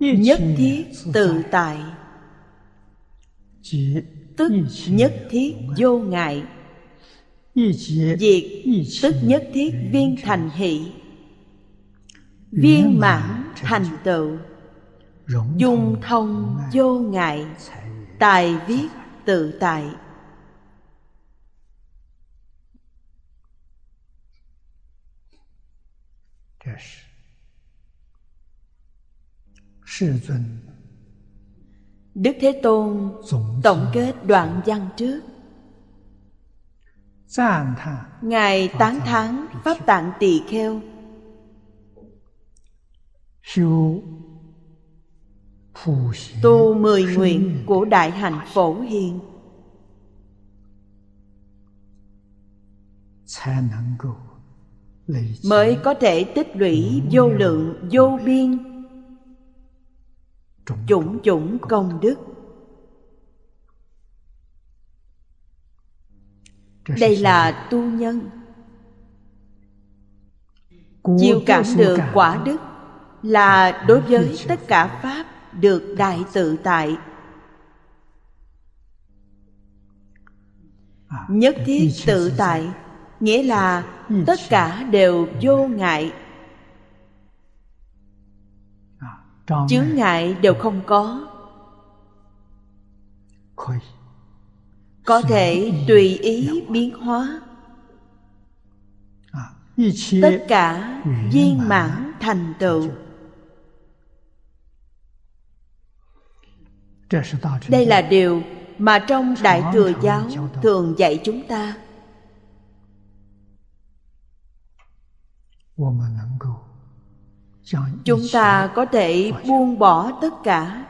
nhất thiết tự tại, tức nhất thiết vô ngại. Diệt tức nhất thiết viên thành hỷ, viên mãn thành tựu. Dung thông vô ngại, tài viết tự tại. Đức Thế Tôn tổng kết đoạn văn trước. Ngài tán thán Pháp Tạng Tỳ Kheo tu 10 nguyện của Đại Hạnh Phổ Hiền, mới có thể tích lũy vô lượng vô biên chủng chủng công đức. Đây là tu nhân. Chiêu cảm được quả đức là đối với tất cả Pháp được đại tự tại. Nhất thiết tự tại nghĩa là tất cả đều vô ngại, chướng ngại đều không có thể tùy ý biến hóa. Tất cả viên mãn thành tựu. Đây là điều mà trong Đại Thừa Giáo thường dạy chúng ta. Chúng ta có thể buông bỏ tất cả,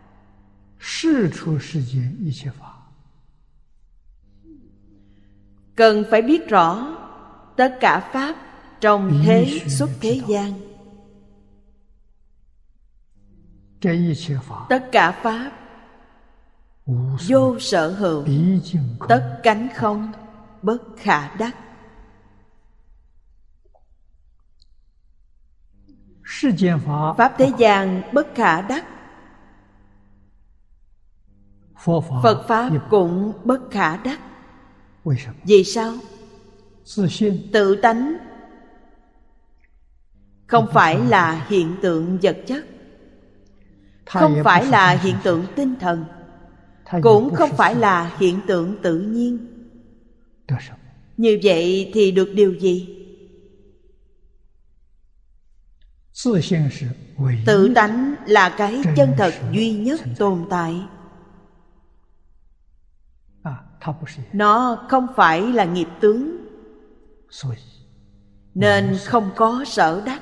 cần phải biết rõ tất cả Pháp trong thế xuất thế gian. Tất cả Pháp vô sở hữu, tất cánh không, bất khả đắc. Pháp thế gian bất khả đắc, Phật Pháp cũng bất khả đắc. Vì sao? Tự tánh không phải là hiện tượng vật chất, không phải là hiện tượng tinh thần, cũng không phải là hiện tượng tự nhiên. Như vậy thì được điều gì? Tự tánh là cái chân thật duy nhất tồn tại. Nó không phải là nghiệp tướng, nên không có sở đắc.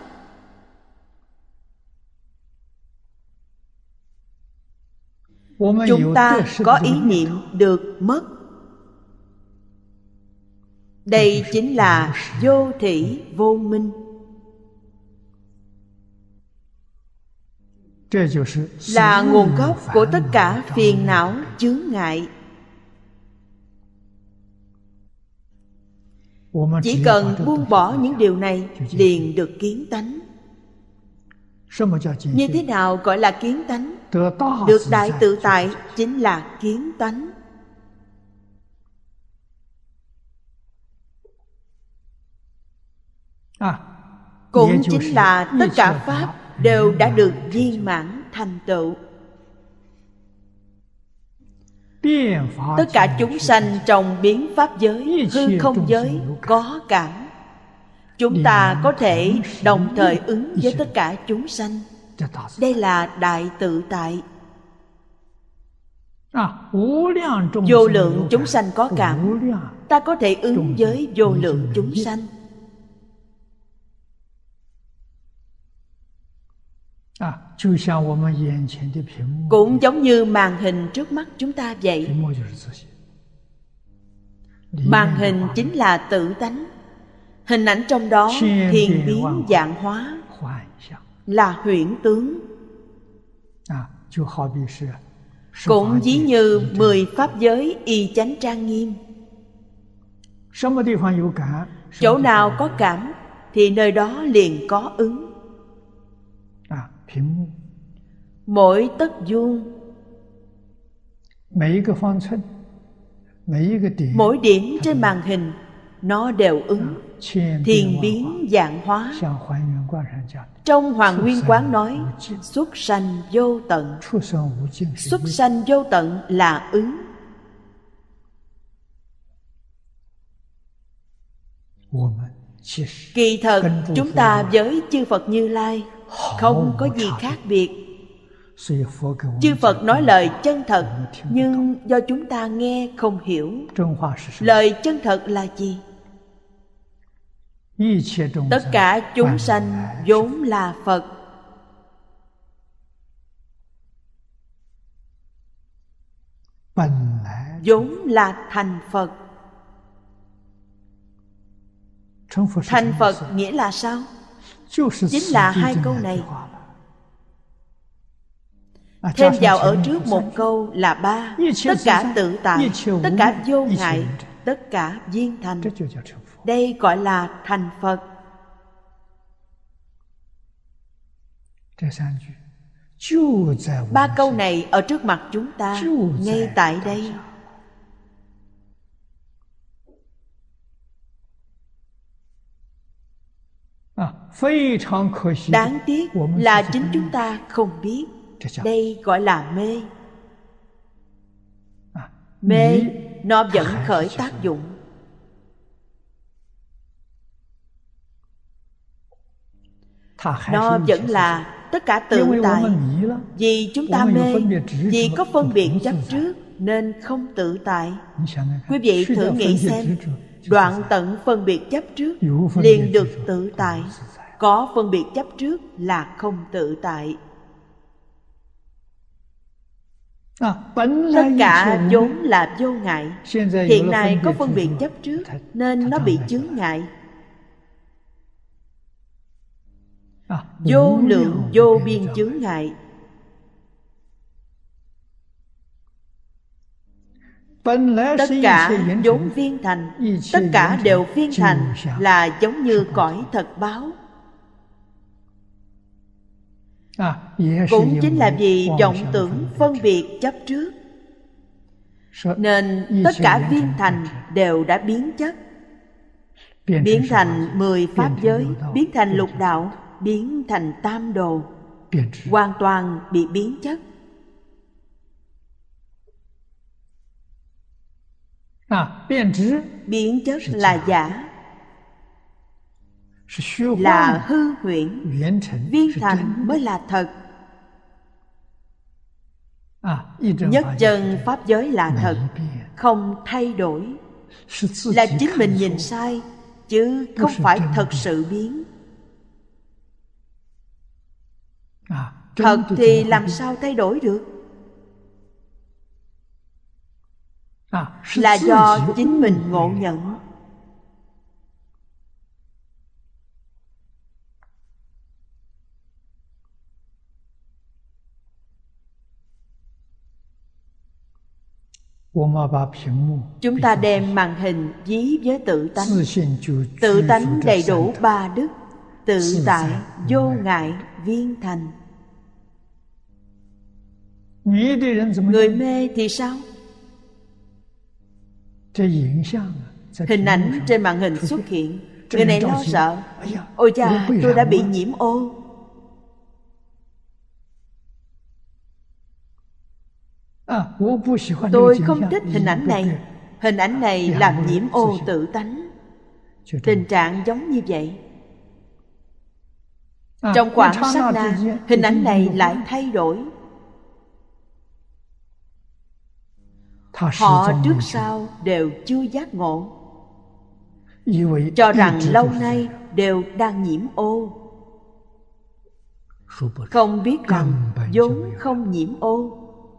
Chúng ta có ý niệm được mất. Đây chính là vô thỉ vô minh. Là nguồn gốc của tất cả phiền não chướng ngại. Chỉ cần buông bỏ những điều này liền được kiến tánh. Như thế nào gọi là kiến tánh? Được đại tự tại chính là kiến tánh. Cũng chính là tất cả Pháp đều đã được viên mãn thành tựu. Tất cả chúng sanh trong biến pháp giới, hư không giới có cảm. Chúng ta có thể đồng thời ứng với tất cả chúng sanh. Đây là đại tự tại. Vô lượng chúng sanh có cảm, ta có thể ứng với vô lượng chúng sanh. Cũng giống như màn hình trước mắt chúng ta vậy. Màn hình chính là tự tánh. Hình ảnh trong đó thiên biến vạn hóa, là huyễn tướng. Cũng ví như 10 pháp giới y chánh trang nghiêm. Chỗ nào có cảm thì nơi đó liền có ứng. mỗi tấc vuông, mỗi điểm trên màn hình nó đều ứng thiền biến vạn hóa. Trong Hoàng Nguyên Quán nói xuất sanh vô tận. Xuất sanh vô tận là ứng. Kỳ thật chúng ta với chư Phật Như Lai không có gì khác biệt. Chư Phật nói lời chân thật, nhưng do chúng ta nghe không hiểu. Lời chân thật là gì? Tất cả chúng sanh vốn là Phật. Vốn là thành Phật. Thành Phật nghĩa là sao? Chính là hai câu này. Thêm vào ở trước một câu là ba. Tất cả tự tại, tất cả vô ngại, tất cả viên thành. Đây gọi là thành Phật. Ba câu này ở trước mặt chúng ta, ngay tại đây. Đáng tiếc là chính chúng ta không biết. Đây gọi là mê. Mê nó vẫn khởi tác dụng. Nó vẫn là tất cả tự tại. Vì chúng ta mê, vì có phân biệt chấp trước nên không tự tại. Quý vị thử nghĩ xem, đoạn tận phân biệt chấp trước liền được tự tại. Có phân biệt chấp trước là không tự tại. Tất cả vốn là vô ngại. Hiện nay có phân biệt chấp trước nên nó bị chướng ngại. Vô lượng vô biên chướng ngại. Tất cả vốn viên thành. Tất cả đều viên thành là giống như cõi thật báo. Cũng chính là vì vọng tưởng phân biệt chấp trước, nên tất cả viên thành đều đã biến chất. Biến thành 10 pháp giới, biến thành lục đạo, biến thành tam đồ, hoàn toàn bị biến chất. Biến chất là giả, là hư huyễn. Viên thành mới là thật. Nhất chân pháp giới là thật, không thay đổi. Là chính mình nhìn sai, chứ không phải thật sự biến. Thật thì làm sao thay đổi được? Là do chính mình ngộ nhận. Chúng ta đem màn hình ví với tự tánh. Tự tánh đầy đủ ba đức: tự tại, vô ngại, viên thành. Người mê thì sao? Hình ảnh trên màn hình xuất hiện, người này lo sợ: ôi cha, tôi đã bị nhiễm ô. Tôi không thích hình ảnh này. Hình ảnh này làm nhiễm ô tự tánh. Tình trạng giống như vậy. Trong khoảng sát na, hình ảnh này lại thay đổi. Họ trước sau đều chưa giác ngộ, cho rằng lâu nay đều đang nhiễm ô. Không biết rằng vốn không nhiễm ô.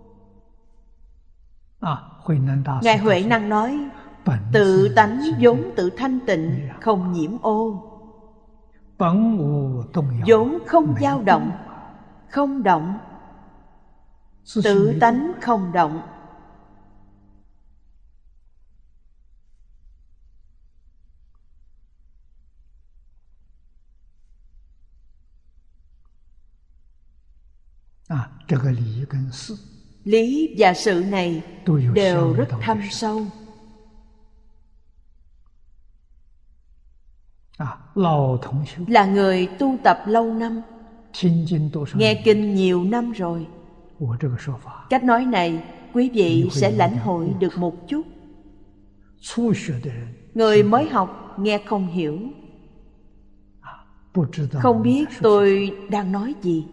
Ngài Huệ Năng nói: tự tánh vốn tự thanh tịnh, không nhiễm ô. Vốn không dao động, không động. Tự tánh không động. Lý và sự này đều rất thâm sâu. Là người tu tập lâu năm, nghe kinh nhiều năm rồi. Cách nói này quý vị sẽ lãnh hội được một chút. Người mới học nghe không hiểu, không biết tôi đang nói gì.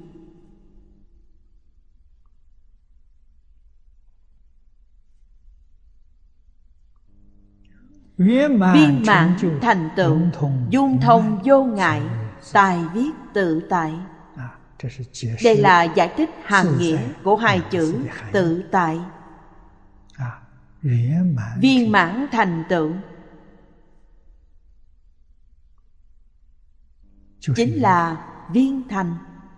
Viên mãn thành tựu, dung thông vô ngại, tài viết tự tại. Đây là giải thích hàm nghĩa của hai chữ tự tại. Viên mãn thành tựu chính là viên thành.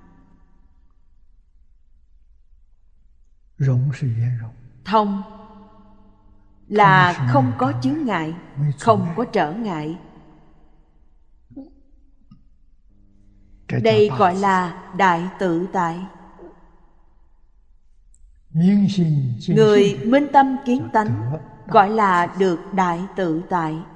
Thông là không có chướng ngại, không có trở ngại. Đây gọi là đại tự tại. Người minh tâm kiến tánh gọi là được đại tự tại.